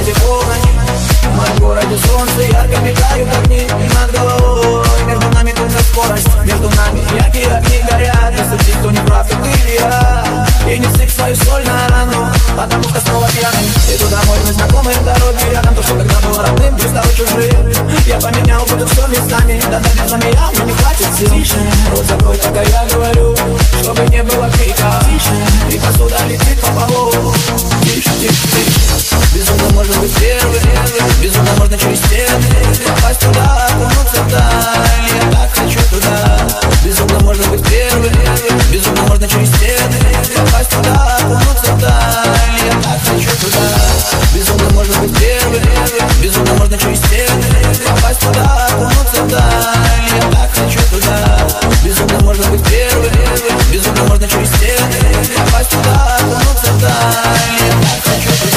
городе полночь, в моем городе солнце ярко мигают огни. И над головой между нами только скорость, между нами яркие огни горят. Не судить, кто не прав, ты или я. И не сыпь свою соль на рану, потому что снова пьяный. Иду домой, мы знакомые дороги рядом. То, что когда был родным, вдруг стало чужим. Я поменял, буду все местами. Да за меня мне не хватит сил. Тише, рот закрой, когда я говорю, чтобы не было крика. Тише, и посуда летит по полу. Тише, тише, тише. Безумно можно быть первым, безумно можно через стены попасть туда, окунуться вдаль. Я так хочу туда. Безумно можно быть первым, безумно можно через стены попасть туда, окунуться вдаль. Я так хочу туда. Безумно можно быть первым, безумно можно через стены попасть туда, окунуться вдаль. Я так хочу туда. Безумно можно быть первым, безумно можно через стены попасть туда, окунуться вдаль. Я так хочу туда.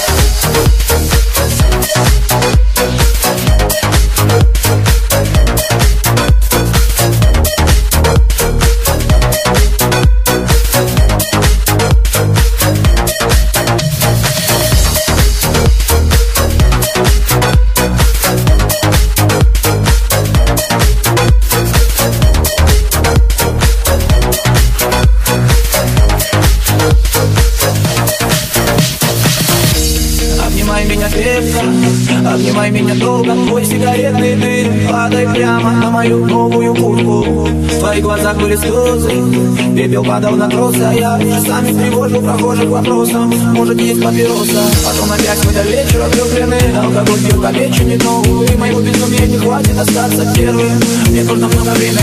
Обнимай меня долго, твой сигаретный дым падай прямо на мою новую куртку. В твоих глазах были слезы, пепел падал на тросы. А я часами тревожил прохожих вопросом: может, есть папироса? Потом опять мы до вечера влюблены. Алкоголь пил как вечер новую. И моего безумия не хватит остаться первым. Мне нужно много времени.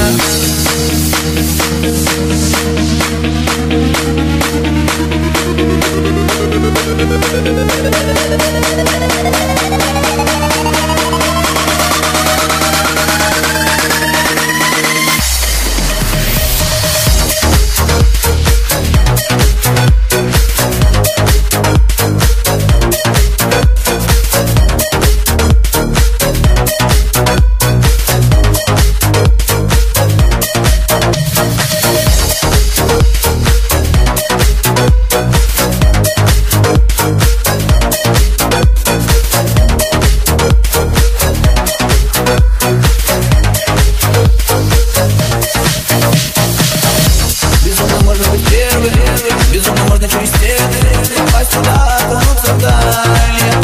Безумно можно через стены попасть туда, окунуться вдаль.